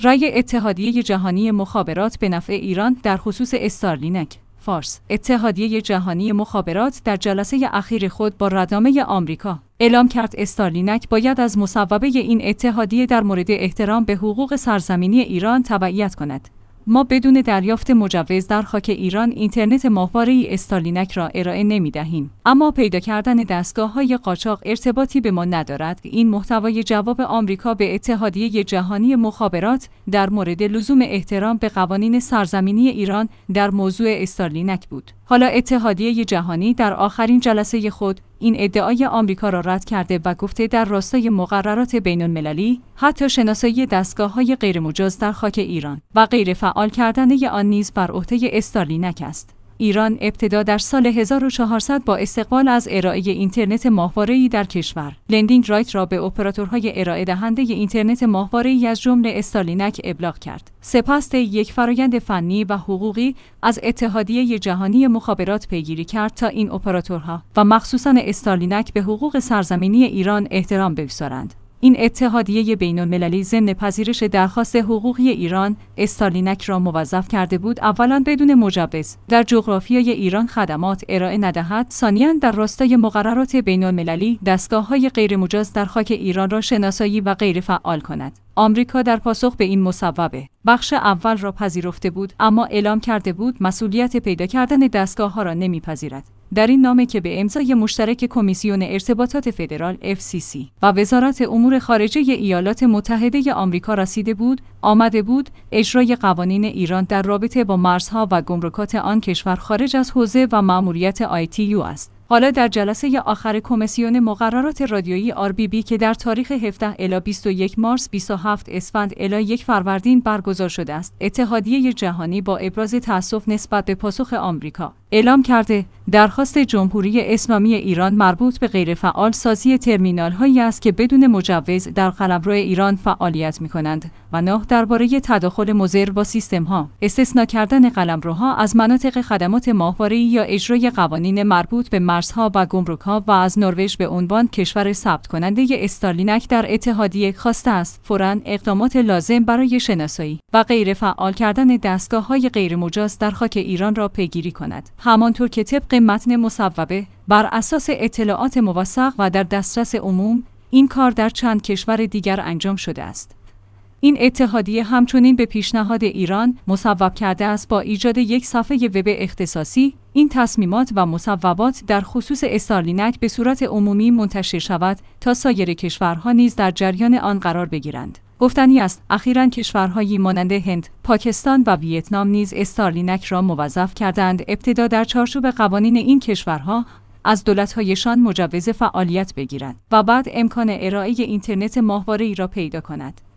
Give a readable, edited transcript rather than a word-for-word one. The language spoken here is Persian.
رأی اتحادیه جهانی مخابرات به نفع ایران در خصوص استارلینک. فارس: اتحادیه جهانی مخابرات در جلسه اخیر خود با ردنامه آمریکا اعلام کرد استارلینک باید از مصوبه این اتحادیه در مورد احترام به حقوق سرزمینی ایران تبعیت کند. ما بدون دریافت مجوز در خاک ایران اینترنت ماهواره‌ای استارلینک را ارائه نمی‌دهیم. اما پیدا کردن دستگاه‌های قاچاق ارتباطی به ما ندارد. این محتوای جواب آمریکا به اتحادیه جهانی مخابرات در مورد لزوم احترام به قوانین سرزمینی ایران در موضوع استارلینک بود. حالا اتحادیه جهانی در آخرین جلسه خود این ادعای آمریکا را رد کرده و گفته در راستای مقررات بین‌المللی حتی شناسایی دستگاه‌های غیرمجاز در خاک ایران و غیر فعال کردن آن نیز بر عهده استارلینک است. ایران ابتدا در سال 1400 با استقبال از ارائه اینترنت ماهواره‌ای در کشور، لندینگ رایت را به اپراتورهای ارائه دهنده اینترنت ماهواره‌ای از جمله استارلینک ابلاغ کرد. سپس یک فرآیند فنی و حقوقی از اتحادیه جهانی مخابرات پیگیری کرد تا این اپراتورها و مخصوصاً استارلینک به حقوق سرزمینی ایران احترام بگذارند. این اتحادیه بین‌المللی ضمن پذیرش درخواست حقوقی ایران استارلینک را موظف کرده بود اولاً بدون مجوز در جغرافیای ایران خدمات ارائه ندهد، ثانیاً در راستای مقررات بین‌المللی دستگاه‌های غیرمجاز در خاک ایران را شناسایی و غیر فعال کند. آمریکا در پاسخ به این مصوبه بخش اول را پذیرفته بود، اما اعلام کرده بود مسئولیت پیدا کردن دستگاه‌ها را نمی‌پذیرد. در این نامه که به امضای مشترک کمیسیون ارتباطات فدرال FCC و وزارت امور خارجه ایالات متحده آمریکا رسیده بود، آمده بود اجرای قوانین ایران در رابطه با مرزها و گمرکات آن کشور خارج از حوزه و مأموریت ITU است. حالا در جلسه آخر کمیسیون مقررات رادیویی RBB که در تاریخ 17 الی 21 مارس 27 اسفند الی 1 فروردین برگزار شده است، اتحادیه جهانی با ابراز تأسف نسبت به پاسخ آمریکا اعلام کرده درخواست جمهوری اسلامی ایران مربوط به غیرفعال سازی ترمینال هایی است که بدون مجوز در قلمرو ایران فعالیت می‌کنند و نه درباره تداخل مضر با سیستم ها، استثناء کردن قلمروها از مناطق خدمات ماهواره‌ای یا اجرای قوانین مربوط به مرزها و گمرک‌ها و از نروژ به عنوان کشور ثبت کننده استارلینک در اتحادیه خواسته است فوراً اقدامات لازم برای شناسایی و غیر فعال کردن دستگاه‌های غیرمجاز در خاک ایران را پیگیری کند. همانطور که طبق متن مصوبه بر اساس اطلاعات موثق و در دسترس عموم این کار در چند کشور دیگر انجام شده است. این اتحادیه همچنین به پیشنهاد ایران مصوب کرده است با ایجاد یک صفحه وب اختصاصی این تصمیمات و مصوبات در خصوص استارلینک به صورت عمومی منتشر شود تا سایر کشورها نیز در جریان آن قرار بگیرند. گفتنی است اخیراً کشورهایی مانند هند، پاکستان و ویتنام نیز استارلینک را موظف کردند ابتدا در چارچوب قوانین این کشورها از دولت‌هایشان مجوز فعالیت بگیرند و بعد امکان ارائه اینترنت ماهواره‌ای را پیدا کند.